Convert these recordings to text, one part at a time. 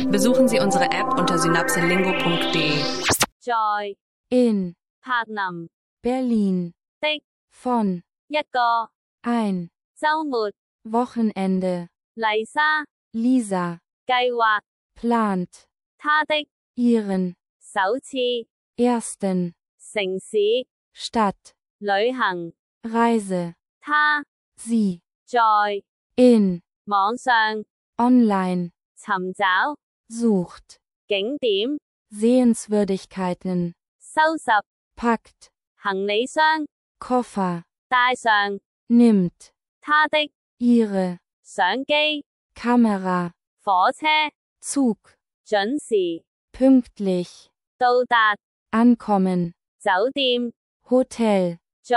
Besuchen Sie unsere App unter synapselingo.de. 在 in 柏林 Berlin 的 von 一個 ein 週末 Wochenende. 麗莎 Lisa 計劃 plant 她的 ihren 首次 ersten 城市 Stadt 旅行。 Reise. 她 Sie 在 in 網上 online 尋找 sucht 景點， Sehenswürdigkeiten, 收拾 packt 行李箱， Koffer, 帶上 nimmt 她的 ihre 相機， Kamera, 火車 Zug, 準時 pünktlich, 到達， ankommen, 酒店 Hotel, 在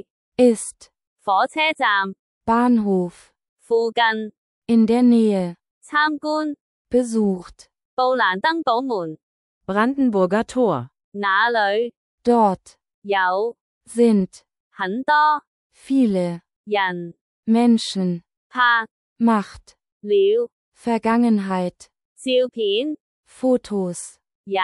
ist 火車站 Bahnhof, 附近 in der Nähe, 參觀 besucht, 布蘭登堡門， Brandenburger Tor. 那裡 dort 有 sind 很多 viele 人 Menschen, 拍 macht 了 Vergangenheit, 照片， Fotos, 也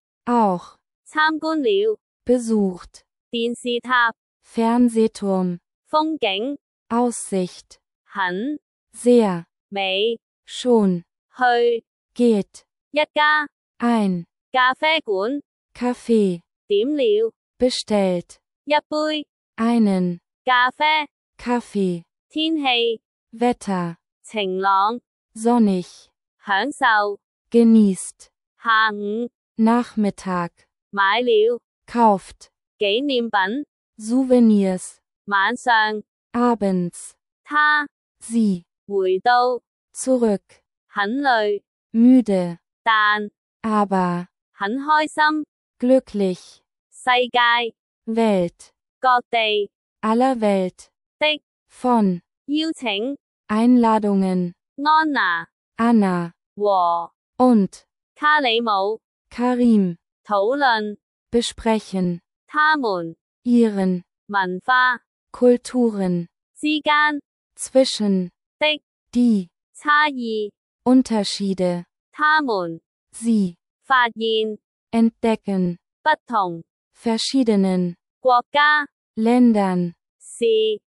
auch 參觀了 besucht, 電視塔、 Fernsehturm, 風景 Aussicht, 很 sehr, 美， schon, 去 geht, 一家 ein 咖啡館， Kaffee, 點了 bestellt, 一杯 einen 咖啡， Kaffee, 天氣 Wetter, 晴朗， sonnig, 享受 genießt, 下午 Nachmittag, 買了 kauft, 紀念品， Souvenirs, 晚上 abends, 他 sie, 回到 zurück, 很累， müde, 但 aber 很開心， glücklich, 世界 Welt, 各地 aller Welt, 的 von 邀請 Einladungen, 安娜 Anna 和 und 卡里姆 Karim, 討論 besprechen, 他們 ihren 文化 Kulturen, 之間 zwischen 的 die 差異， Unterschiede, 他們 sie 發現 entdecken, 不同 verschiedenen 國家 Ländern, 是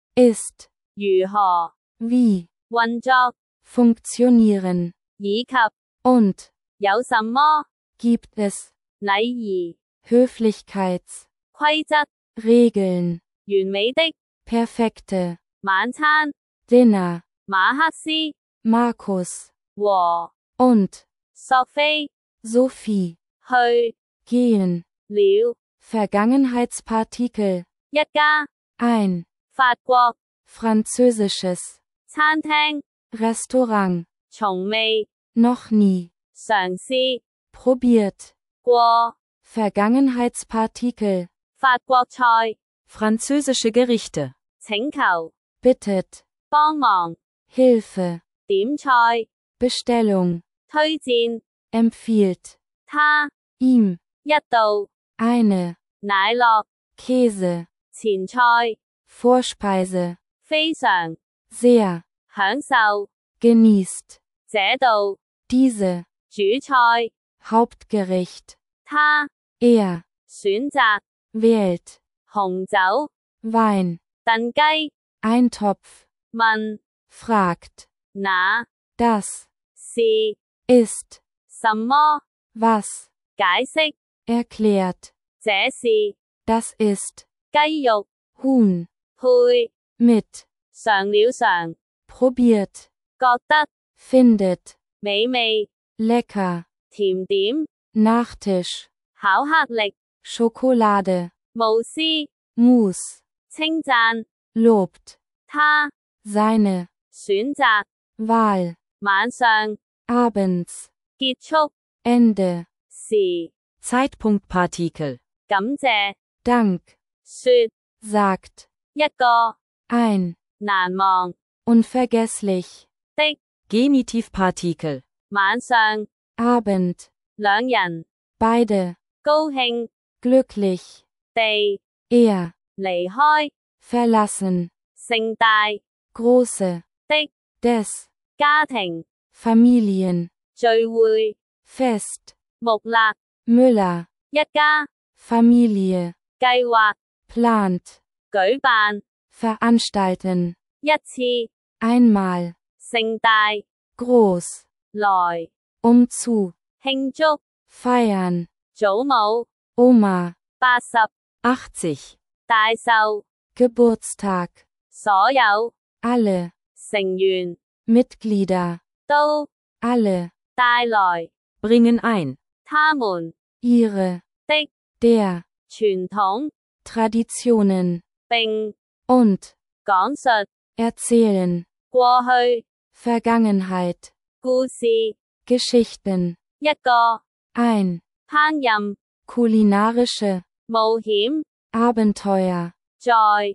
ist, 如何 wie 運作， funktionieren, 以及 und 有什麼 gibt es 禮儀、 Höflichkeits, 規則， Regeln, 完美的 perfekte 晚餐， Dinner, 馬克思 Markus 和 und 索菲 Sophie, 去 gehen, 了 Vergangenheitspartikel, 一家 ein 法國 französisches 餐廳， Restaurant, 從未 noch nie, 嘗試 probiert, 過 Vergangenheitspartikel, 法國菜， Französische Gerichte. 請求 bittet, 幫忙 Hilfe, 點菜， Bestellung, 推薦 empfiehlt, 他 ihm, 一道 eine, 奶酪 Käse, 前菜， Vorspeise, 非常 sehr, 享受 genießt, 這道 diese, 主菜， Hauptgericht, 他 er, 選擇 wählt, 紅酒 Wein, 燉雞， Eintopf, 問 fragt, 那 das, 是 ist, 什麼， was, 解釋 erklärt, 這是 das ist, 雞肉 Huhn, 配 mit, 嘗了嘗， probiert, 覺得 findet, 美味， lecker, 甜點 Nachtisch, 巧克力 Schokolade, 慕斯 Mousse, 稱讚 lobt, 他 seine, 選擇 Wahl, 晚上 abends, 結束 Ende, 時， Zeitpunktpartikel. 感謝 Dank, 說 sagt, 一個 ein, 難忘 unvergesslich, 的 Genitivpartikel. 晚上， Abend, 兩人 beide, 高興 glücklich, 地 er, 離開 verlassen, 盛大 große, 的 des, 家庭 Familien, 聚會 Fest, 木勒， Müller, 一家， Familie, 計劃， plant, 舉辦， veranstalten, 一次， einmal, 盛大， groß, 來， zu, 慶祝， feiern, 祖母， Oma, 80， 80. 大壽， Geburtstag, 所有， alle, 成員， Mitglieder, 都， alle, 帶來， Bringen ein. 他們， ihre, 的， der, 傳統， Traditionen, 並， und, 講述， erzählen, 過去， Vergangenheit, 故事， Geschichten, 一個， ein, 烹飪， kulinarische, 冒險， Abenteuer, 在，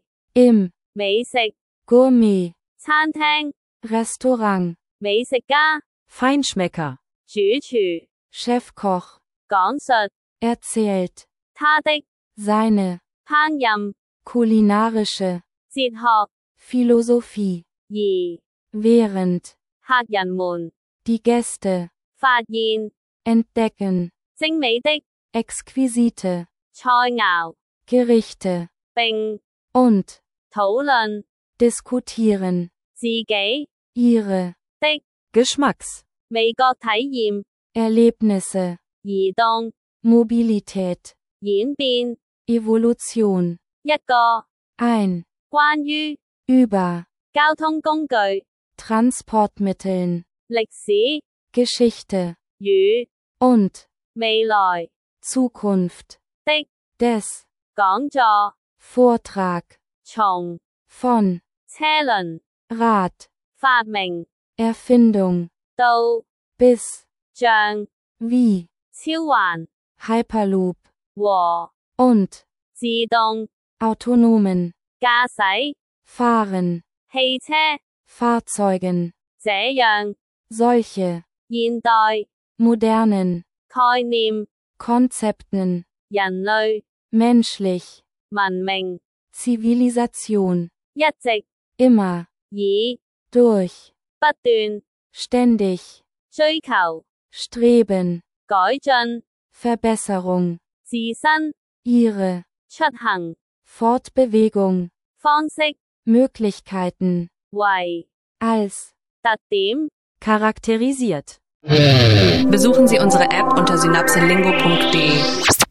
im, 美食， Gourmet, 餐廳， Restaurant, 美食家， Feinschmecker. 主廚， Chefkoch, 講述， erzählt, 他的， seine, 烹飪， kulinarische, 哲學， Philosophie, 而， während, 客人們， die Gäste, 發現， entdecken, 精美的， exquisite, 菜肴， Gerichte, 並， und, 討論， diskutieren, 自己， ihre, 的， Geschmacks. 味覺體驗， Erlebnisse, 移動， Mobilität, 演變， Evolution, 一個， ein, 關於， über, 交通工具， Transportmitteln, 歷史， Geschichte, 與， und, 未來， Zukunft, 的， des, 講座， Vortrag, 從， von, 車輪， Rad, 發明， Erfindung, 到， bis, 像， wie, 超環， Hyperloop, 和， und, 自動， autonomen, 駕駛， fahren, 汽車， Fahrzeugen, 這樣， solche, 現代， modernen, 概念， Konzepten, 人類， menschlich, 文明， Zivilisation, 一直， immer, 以， durch, 不斷， ständig, 追求， streben, 改進， Verbesserung, 自身， ihre, 出行， Fortbewegung, 方式， Möglichkeiten, 為， als, 特點， Charakterisiert. Besuchen Sie unsere App unter synapselingo.de.